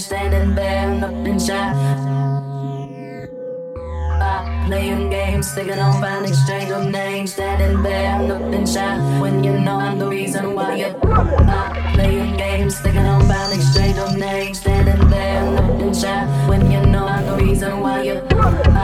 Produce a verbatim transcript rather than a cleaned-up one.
standing there, nothing shy. Playing games, thinking on fine exchange of names, standing there, nothing shy. When you know I'm the reason why you're not playing games, thinking on fine exchange of names, standing there, nothing shy. When you know I'm the reason why you're